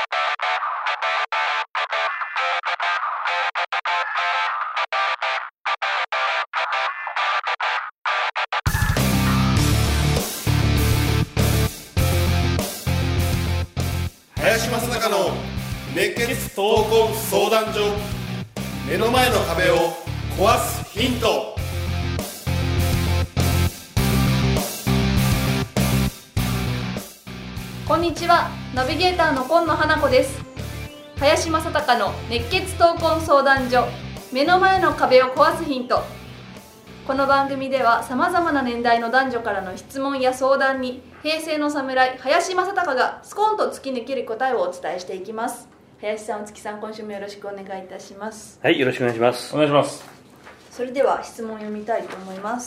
林正孝の熱血闘魂相談所。目の前の壁を壊すヒント。 こんにちは、ナビゲーターの今野花子です。林正孝の熱血闘魂相談所、目の前の壁を壊すヒント。この番組ではさまざまな年代の男女からの質問や相談に、平成の侍林正孝がスコンと突き抜ける答えをお伝えしていきます。林さん、お月さん、今週もよろしくお願いいたします。 はい、よろしくお願いします。 お願いします。 それでは質問を読みたいと思います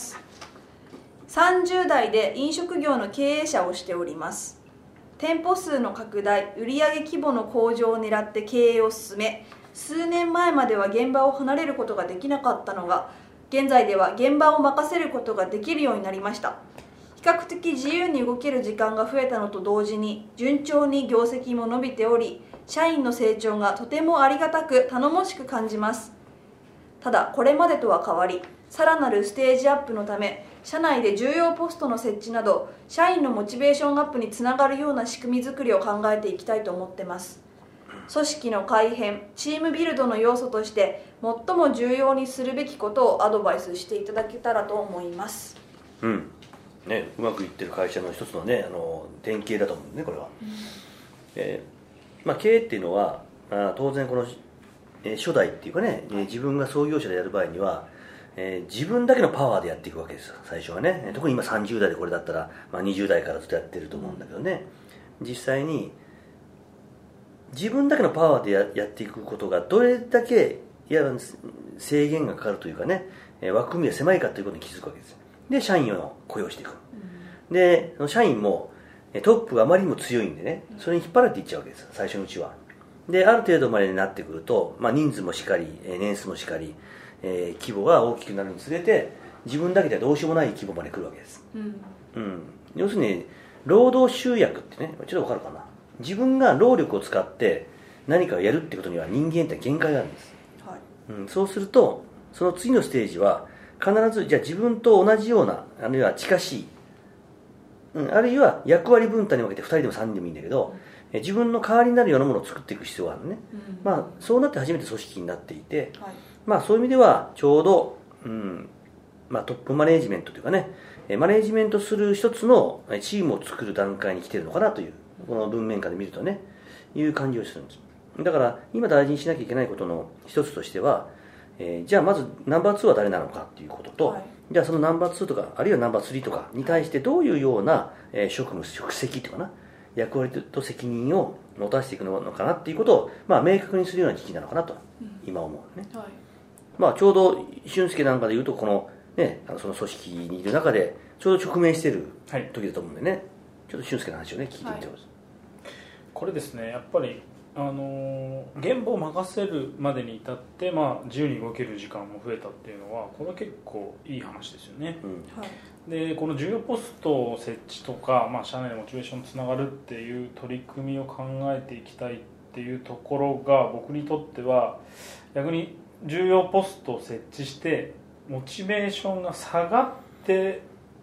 。30代で飲食業の経営者をしております。店舗数の拡大、売上規模の向上を狙って経営を進め、数年前までは現場を離れることができなかったのが、現在では現場を任せることができるようになりました。比較的自由に動ける時間が増えたのと同時に、順調に業績も伸びており、社員の成長がとてもありがたく頼もしく感じます。ただ、これまでとは変わり、さらなるステージアップのため、社内で重要ポストの設置など、社員のモチベーションアップにつながるような仕組み作りを考えていきたいと思ってます。組織の改変、チームビルドの要素として最も重要にするべきことをアドバイスしていただけたらと思います。 うまくいってる会社の一つのね、典型だと思うんですね、これは。経営っていうのは、当然この、初代っていうかね、自分が創業者でやる場合には、自分だけのパワーでやっていくわけですよ、最初はね。特に今30代でこれだったら、20代からずっとやってると思うんだけどね、実際に自分だけのパワーで やっていくことがどれだけ制限がかかるというかね、枠組みが狭いかということに気づくわけです。で、社員を雇用していく。で、その社員もトップがあまりにも強いんでね、それに引っ張られていっちゃうわけです、最初のうちは。で、ある程度までになってくると、人数もしっかり、年数もしっかり、規模が大きくなるにつれて、自分だけではどうしようもない規模まで来るわけです。要するに労働集約ってね、ちょっとわかるかな。自分が労力を使って何かをやるってことには人間って限界があるんです、そうすると、その次のステージは必ず、じゃあ自分と同じような、あるいは近しい、あるいは役割分担に分けて2人でも3人でもいいんだけど、自分の代わりになるようなものを作っていく必要があるね、そうなって初めて組織になっていて、そういう意味ではちょうど、トップマネージメントというかね、マネージメントする一つのチームを作る段階に来ているのかなという、この文面下で見るとね、いう感じをするんです。だから今大事にしなきゃいけないことの一つとしては、じゃあまずナンバー2は誰なのかっていうことと、じゃあそのナンバー2とかあるいはナンバー3とかに対してどういうような職務、職責というかな、役割と責任を持たせていくのかなっていうことを、明確にするような時期なのかなと、今思うね。ちょうど俊介なんかでいうと、このね、その組織にいる中でちょうど直面している時だと思うんでね、ちょっと俊介の話をね聞いてみてます。 これですね、やっぱり現場を任せるまでに至って、自由に動ける時間も増えたっていうのは、これは結構いい話ですよね。で、この重要ポスト設置とか、社内のモチベーションにつながるっていう取り組みを考えていきたいっていうところが、僕にとっては逆に重要ポストを設置してモチベーションが下がって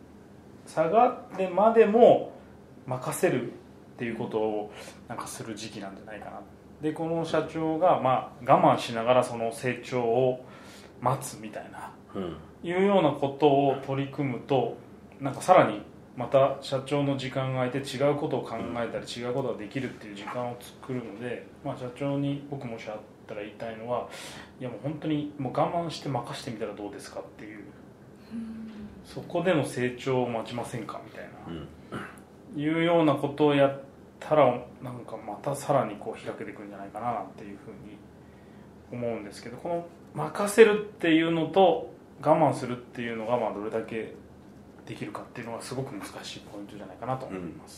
までも任せるっていうことをする時期なんじゃないかな。で、この社長が我慢しながらその成長を待つみたいな、いうようなことを取り組むと、さらにまた社長の時間が空いて違うことを考えたり違うことができるっていう時間を作るので、社長に僕もしあったら言いたいのは、いやもう本当にもう我慢して任してみたらどうですかっていう、そこでの成長を待ちませんかみたいな、いうようなことをやったらまたさらにこう開けていくんじゃないかなっていうふうに思うんですけど、この任せるっていうのと我慢するっていうのがどれだけできるかっていうのはすごく難しいポイントじゃないかなと思います。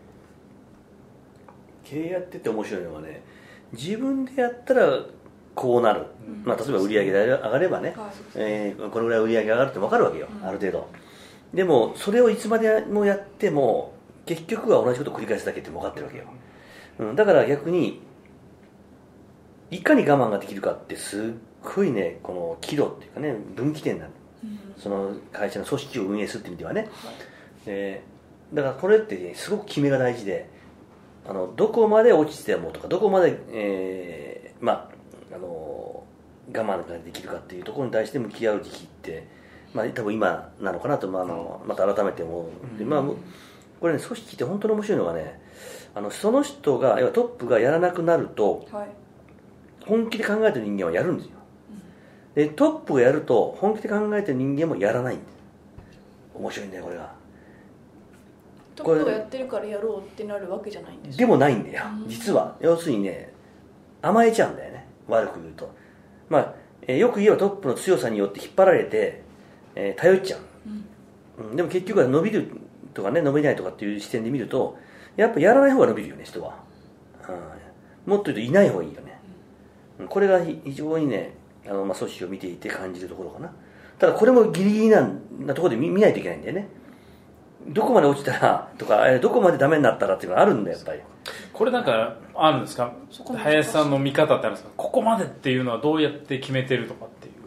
経営やってて面白いのはね、自分でやったらこうなる、例えば売り上げが上がればね、このぐらい売り上げが上がるって分かるわけよ、ある程度。でもそれをいつまでもやっても結局は同じことを繰り返すだけって分かってるわけよ。 だから逆にいかに我慢ができるかってすっごいね、この岐路っていうかね、分岐点なの、その会社の組織を運営するって意味ではね、だからこれって、ね、すごく決めが大事で、どこまで落ちてもとかどこまで、我慢ができるかっていうところに対して向き合う時期って、多分今なのかなと、また改めて思うので、これね、組織って本当に面白いのがね、その人が、要はトップがやらなくなると、本気で考えてる人間はやるんですよ、でトップがやると本気で考えてる人間もやらないんです。面白いんだよこれが。 トップがやってるからやろうってなるわけじゃないんです。 でもないんだよ、実は。要するにね、甘えちゃうんだよね、悪く言うと。よく言えばトップの強さによって引っ張られて、頼っちゃう、でも結局は伸びるとかね、伸びないとかっていう視点で見ると、やっぱやらない方が伸びるよね、人は。もっと言うといない方がいいよね。これが非常にね、組織を見ていて感じるところかな。ただこれもギリギリなところで 見ないといけないんだよね。どこまで落ちたらとか、どこまでダメになったらっていうのがあるんだよ、やっぱり。これなんかあるんですか、林さんの見方ってあるんですか、ここまでっていうのはどうやって決めてるとかっていう。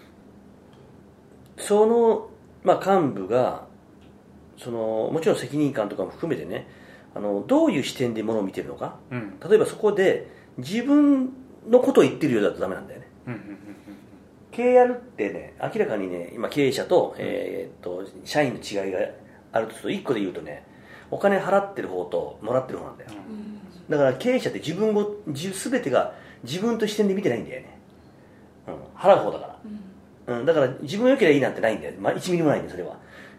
その、幹部がもちろん責任感とかも含めてね、どういう視点でものを見てるのか、例えばそこで自分のことを言ってるようだとダメなんだよね。経営やるってね、明らかにね、今経営者と、社員の違いがあるとすると、1個で言うとね、お金払ってる方ともらってる方なんだよ、だから経営者って全てが自分と視点で見てないんだよね、払う方だから、だから自分が良ければいいなんてないんだよ、1ミリもないんだよそれは。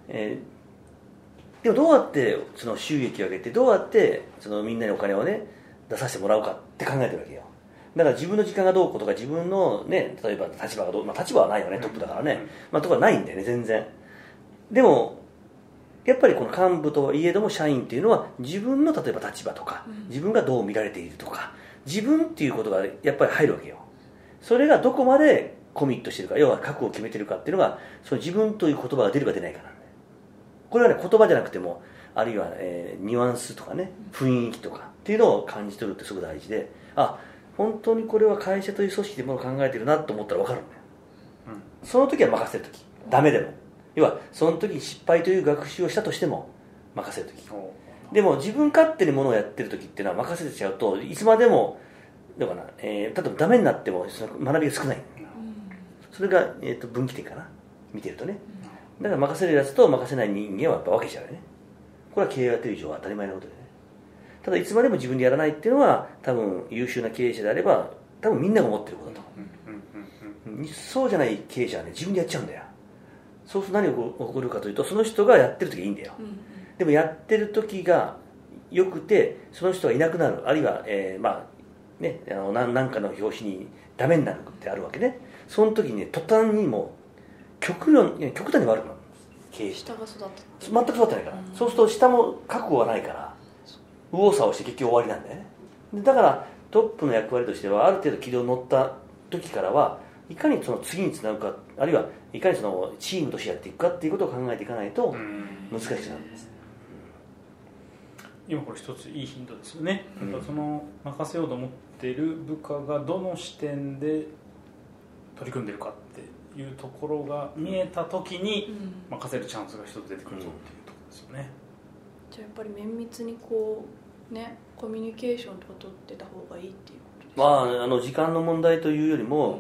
でもどうやってその収益を上げて、どうやってみんなにお金をね出させてもらうかって考えてるわけよ。だから自分の時間がどうこうとか、自分のね、例えば立場がどう、立場はないよね、トップだからね、とかないんだよね、全然。でもやっぱりこの幹部とはいえども、社員っていうのは自分の例えば立場とか、自分がどう見られているとか、自分っていうことがやっぱり入るわけよ。それがどこまでコミットしてるか、要は覚悟を決めてるかっていうのが、その自分という言葉が出るか出ないかなんだよ。これはね、言葉じゃなくても、あるいは、ニュアンスとかね、雰囲気とかっていうのを感じ取るってすごく大事で、本当にこれは会社という組織でものを考えてるなと思ったら分かるんだよ、その時は任せる時、ダメでも、要はその時失敗という学習をしたとしても任せる時。でも自分勝手にものをやってる時っていうのは任せちゃうと、いつまでもどうかな、例えばダメになってもその学びが少ない、それが、分岐点かな、見てるとね。だから任せるやつと任せない人間はやっぱ分けちゃうよね。これは経営をやってる以上は当たり前のことでね。ただいつまでも自分でやらないっていうのは、多分優秀な経営者であれば多分みんなが思ってることだと思う、そうじゃない経営者はね、自分でやっちゃうんだよ。そうすると何が起こるかというと、その人がやってる時はいいんだよ、でもやってる時がよくてその人がいなくなる、あるいは、何かの拍子にダメになるってあるわけね。その時にね、途端にも極端に悪くなる、経営者下が育って全く育ってないから、そうすると下も覚悟がないから右往左往して結局終わりなんだよね。だからトップの役割としては、ある程度軌道に乗った時からはいかにその次につなぐか、あるいはいかにそのチームとしてやっていくかっていうことを考えていかないと難しくなるんです。 今これ一ついいヒントですよね、その任せようと思っている部下がどの視点で取り組んでるかっていうところが見えた時に任せるチャンスが一つ出てくるぞっていうところですよね。 じゃあやっぱり綿密にこうね、コミュニケーションとか取ってた方がいいっていうことですか。 時間の問題というよりも、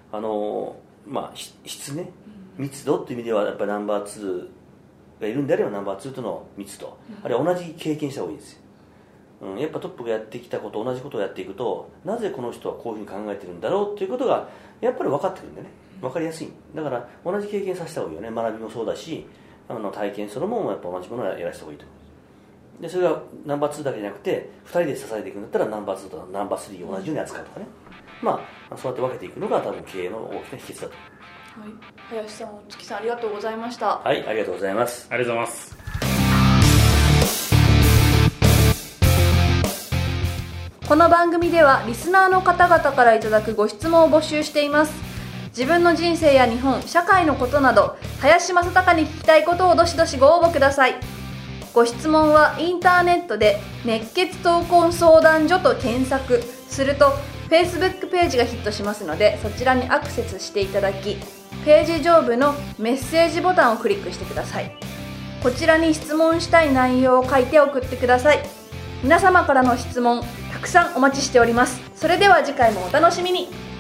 質ね、密度っていう意味ではやっぱりナンバー2がいるんであればナンバー2との密度、あるいは同じ経験した方がいいですよ、やっぱトップがやってきたこと、同じことをやっていくと、なぜこの人はこういうふうに考えてるんだろうということがやっぱり分かってくるんでね、分かりやすい。だから同じ経験させた方がいいよね。学びもそうだし、体験そのものもやっぱ同じものをやらせた方がいいと。でそれがナンバー2だけじゃなくて2人で支えていくんだったらナンバー2とナンバー3を同じように扱うとかね、そうやって分けていくのが多分経営の大きな秘訣だと。 はい、林さん、大月さん、ありがとうございました。 はい、ありがとうございます。 ありがとうございます。 この番組ではリスナーの方々からいただくご質問を募集しています。自分の人生や日本、社会のことなど、林正孝に聞きたいことをどしどしご応募ください。 ご質問はインターネットで熱血闘魂相談所と検索すると Facebook ページがヒットしますので、そちらにアクセスしていただき、ページ上部のメッセージボタンをクリックしてください。こちらに質問したい内容を書いて送ってください。皆様からの質問たくさんお待ちしております。それでは次回もお楽しみに。